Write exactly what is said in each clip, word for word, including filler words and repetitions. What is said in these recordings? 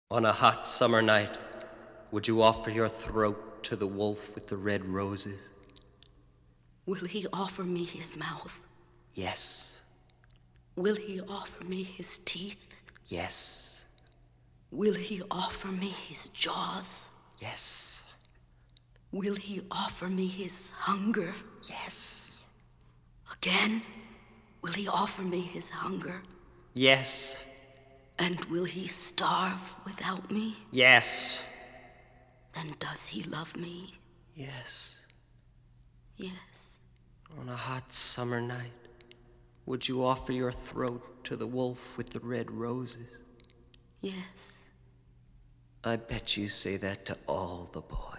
On a hot summer night, would you offer your throat to the wolf with the red roses? Will he offer me his mouth? Yes. Will he offer me his teeth? Yes. Will he offer me his jaws? Yes. Will he offer me his hunger? Yes. Again, will he offer me his hunger? Yes. And will he starve without me? Yes. Then does he love me? Yes. Yes. On a hot summer night, would you offer your throat to the wolf with the red roses? Yes. I bet you say that to all the boys.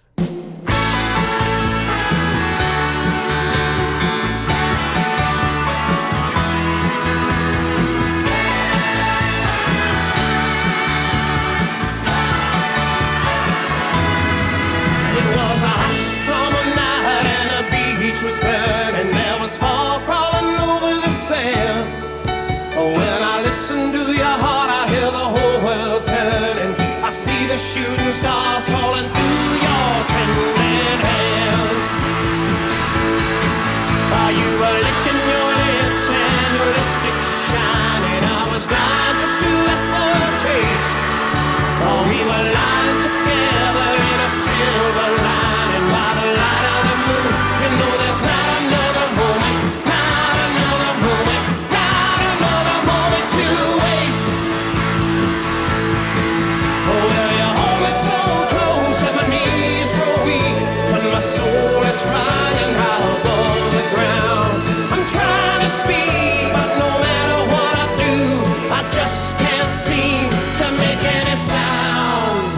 Shooting stars falling through your trembling hands. While you were licking your lips and your lipstick shining, I was dying just to ask for a taste. Oh, we were lying together in a silver lining by the light of the moon. You know there's not another moment, not another moment, not another moment to waste. Oh, well, you hold me so close and my knees grow weak, but my soul is flying high above the ground. I'm trying to speak, but no matter what I do, I just can't seem to make any sound.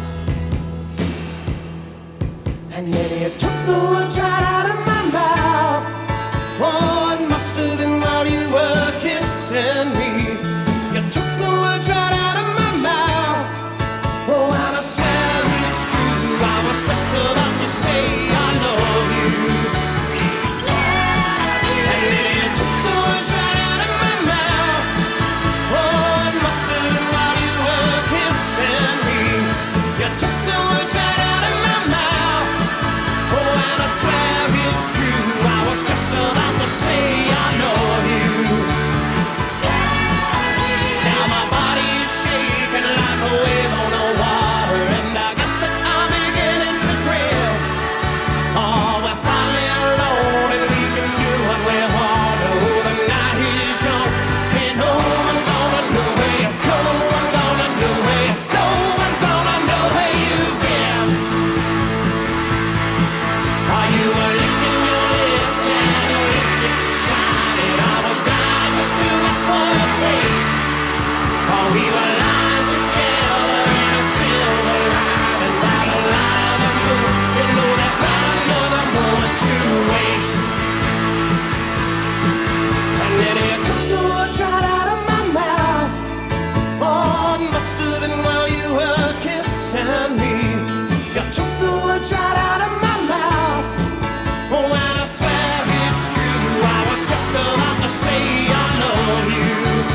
And then you took the words right out of my mouth. Oh, it must have been while you were kissing me. You took the words right out of my mouth. Oh, and I swear it's true, I was just about to say I love you. And then you took the words right out of my mouth. Oh, it must have been while you were kissing me. You took the words right out of my mouth. Oh, and I swear it's true, I was just about to say I love you. Now my body is shaking like a wave on the water, and I guess that I'm beginning to grill. Oh, we're finally alone, and we can do what we want. Oh, the night is young, and no one's gonna know where you go. No one's gonna know where you No one's gonna know where you've been. While you were licking your lips and your lipstick shining, I was dying just to ask for a taste. Oh, we were lying together in a silver lining by the light of the moon. You know there's not another moment to waste. And then you took the words right out of my mouth. Oh, it must have been while you were kissing me. You took the words right out of my mouth. Oh, and I swear it's true, I was just about to say I love you.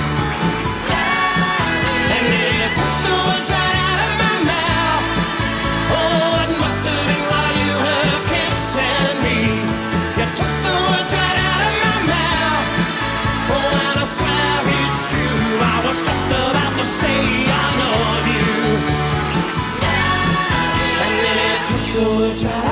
And then you took the words right out of my mouth. Oh, it must have been while you were kissing me. You took the words right out of my mouth. Oh, and I swear it's true, I was just about to say I love you. And then you took the words right